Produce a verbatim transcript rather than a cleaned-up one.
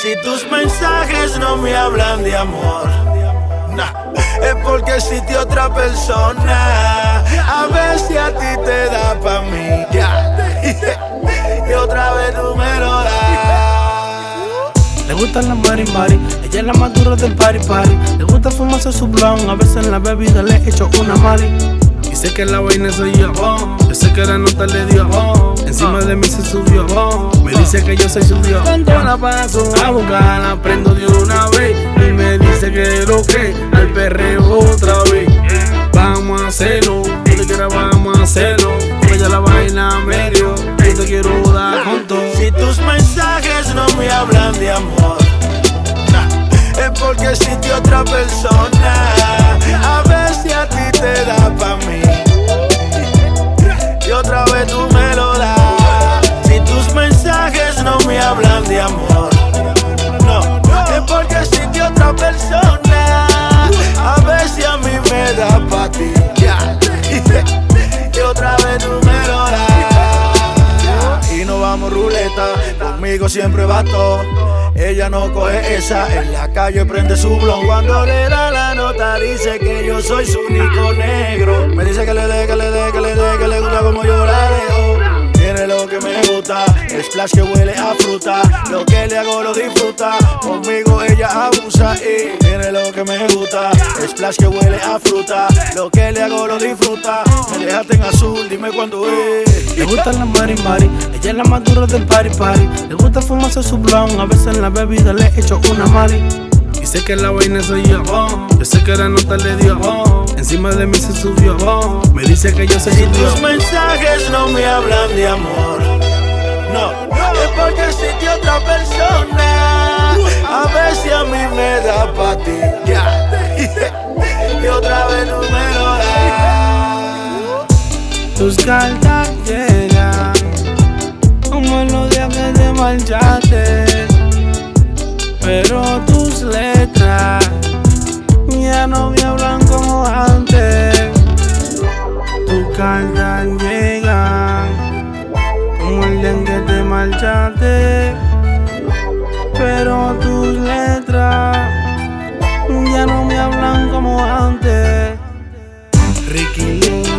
Si tus mensajes no me hablan de amor, nah, es porque existe otra persona. A ver si a ti te da pa' mí, yeah. Y otra vez tú me lo das. Le gustan las mari mari, ella es la más dura del party party. Le gusta fumarse su blunt, a veces en la bebida le echo una mari. Y sé que la vaina soy yo, oh. Yo sé que la nota le dio, oh. Encima de mí se subió, oh. Me dice que yo soy su dios. Cuando la paso a buscar, la prendo de una vez. Y me dice que lo que, al perreo otra vez. Vamos a hacerlo, yo te quiero, vamos a hacerlo. Ella la vaina medio, yo te quiero dar con todo. Si tus mensajes no me hablan de amor, nah, es porque existe otra persona. A ver si a ti te da pa' mí, y otra vez tú me lo das. Si tus mensajes no me hablan de amor, no, es porque existe otra persona. A ver si a mí me da pa' ti, yeah. Y otra vez tú me lo das. Y no vamos ruleta, conmigo siempre va todo. Ella no coge esa, en la calle prende su blon. Cuando le da la nota dice que yo soy su único negro. Me dice que le dé, que le dé, que le dé, que le gusta como yo la dejo. Tiene lo que me gusta, splash que huele a fruta. Lo que le hago lo disfruta, conmigo ella abusa. Y tiene lo que me gusta, splash que huele a fruta. Lo que le hago lo disfruta. Me dejaste en azul, dime cuándo es. Le gustan las mari mari, ella es la más dura del party party. Le gusta fumarse su blunt, a veces en la bebida le echo una mari. Y sé que la vaina soy yo, oh. Yo sé que la nota le dio, oh. Encima de mí se subió, oh. Me dice que yo soy Si su dios. tus mensajes no me hablan de amor, no, es porque existe otra persona. A ver si a mí me da pa' ti, yeah. Y otra vez tú me lo das. Tus cartas llegan como en los días que te marchaste, pero tus letras ya no me hablan como antes. Tus cartas llegan como el día en que te marchaste, pero tus letras ya no me hablan como antes. Ricky Lee.